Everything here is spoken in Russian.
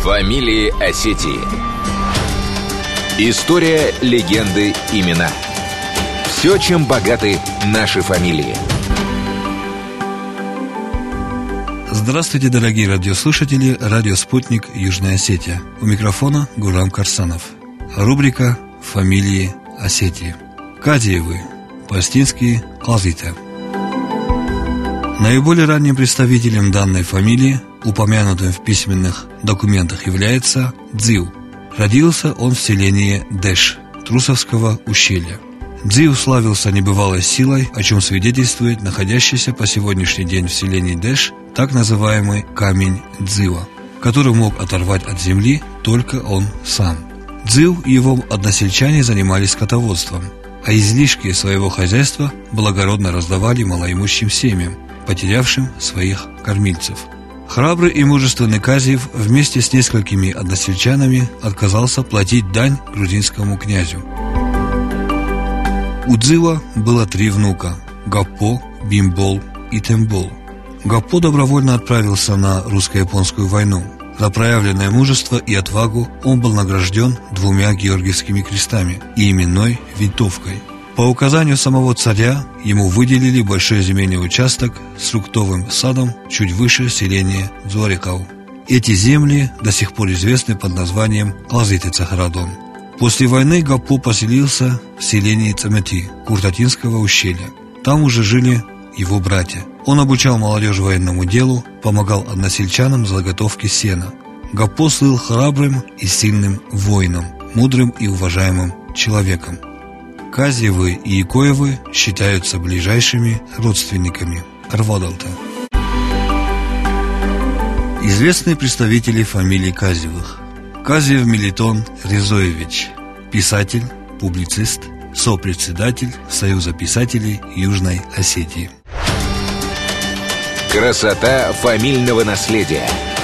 Фамилии Осетии. История, легенды, имена. Все, чем богаты наши фамилии. Здравствуйте, дорогие радиослушатели, радио «Спутник», Южная Осетия. У микрофона Гурам Карсанов. Рубрика «Фамилии Осетии». Казиевы, по-астински Казита. Наиболее ранним представителем данной фамилии, упомянутым в письменных документах, является Дзиу. Родился он в селении Дэш, Трусовского ущелья. Дзиу славился небывалой силой, о чем свидетельствует находящийся по сегодняшний день в селении Дэш так называемый камень Дзива, который мог оторвать от земли только он сам. Дзиу и его односельчане занимались скотоводством, а излишки своего хозяйства благородно раздавали малоимущим семьям, потерявшим своих кормильцев. Храбрый и мужественный Казиев вместе с несколькими односельчанами отказался платить дань грузинскому князю. У Дзива было 3 внука – Гаппо, Бимбол и Тембол. Гаппо добровольно отправился на русско-японскую войну. За проявленное мужество и отвагу он был награжден 2 Георгиевскими крестами и именной винтовкой. По указанию самого царя ему выделили большой земельный участок с фруктовым садом чуть выше селения Дзорикау. Эти земли до сих пор известны под названием Казиты-Цахарадон. После войны Гаппо поселился в селении Цамети, Куртатинского ущелья. Там уже жили его братья. Он обучал молодежь военному делу, помогал односельчанам в заготовке сена. Гаппо слыл храбрым и сильным воином, мудрым и уважаемым человеком. Казиевы и Икоевы считаются ближайшими родственниками Арвадалта. Известные представители фамилий Казиевых. Казиев Мелитон Резоевич, писатель, публицист, сопредседатель Союза писателей Южной Осетии. Красота фамильного наследия.